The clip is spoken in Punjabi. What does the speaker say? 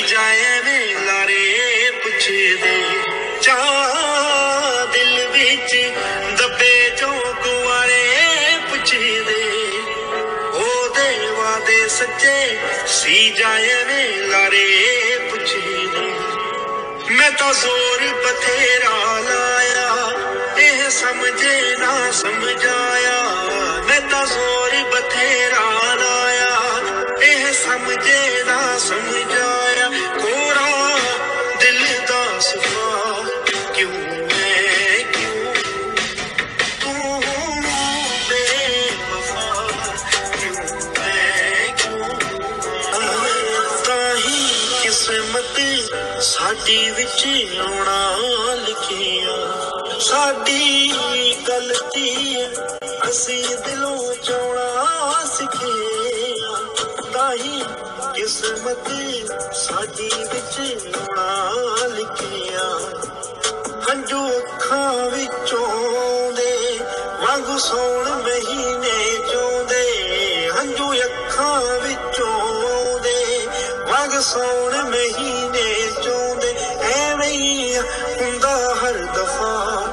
ਜਾਏ ਵੇ ਲਾਰੇ ਪੁੱਛਦੇ ਚਾਹ ਦਿਲ ਵਿੱਚ ਦੱਬੇ ਜੋ ਕੁਆਰੇ ਪੁੱਛਦੇ ਉਹਦੇ ਵਾਦੇ ਸੱਚੇ ਸੀ ਜਾਏ ਵੇ ਲਾਰੇ ਪੁੱਛਦੇ ਮੈਂ ਤਾਂ ਜ਼ੋਰ ਬਥੇਰਾ ਲਾਇਆ ਇਹ ਸਮਝੇ ਨਾ ਸਮਝਾਇਆ ਮੈਂ ਤਾਂ ਜ਼ੋਰ ਬਥੇਰਾ ਲਾਇਆ ਇਹ ਸਮਝੇ ਨਾ ਸਮਝਾਇਆ ਕੋਰਾ ਦਿਲ ਦਾ ਸਫਾ ਕਿਉਂ ਮੈਂ ਕਿਉਂ ਤੂੰ ਬੇਵਫਾ ਕਿਉਂ ਮੈਂ ਕਿਉਂ ਤਾਂ ਹੀ ਕਿਸਮਤ ਸਾਡੀ ਵਿੱਚ ਆਉਣਾ ਲਿਖਿਆ ਸਾਡੀ ਗਲਤੀ ਅਸੀਂ ਦਿਲੋਂ ਚਾਉਣਾ ਸਿੱਖਿਆ ਤਾਂ ਹੀ ਕਿਸਮਤ ਸਾਡੀ ਵਿੱਚ ਆਉਣਾ ਲਿਖਿਆ ਹੰਝੂ ਅੱਖਾਂ ਵਿੱਚੋਂ ਦੇ ਵਾਂਗੂ ਸੌਣ ਮਹੀਨੇ ਚੋਂਦੇ ਹੰਝੂ ਅੱਖਾਂ ਵਿੱਚੋਂ ਦੇ ਵਾਂਗ ਸੌਣ ਮਹੀਨੇ ਚੋਂਦੇ ਐਵੇਂ ਹੀ ਹੁੰਦਾ ਹਰ ਦਫਾ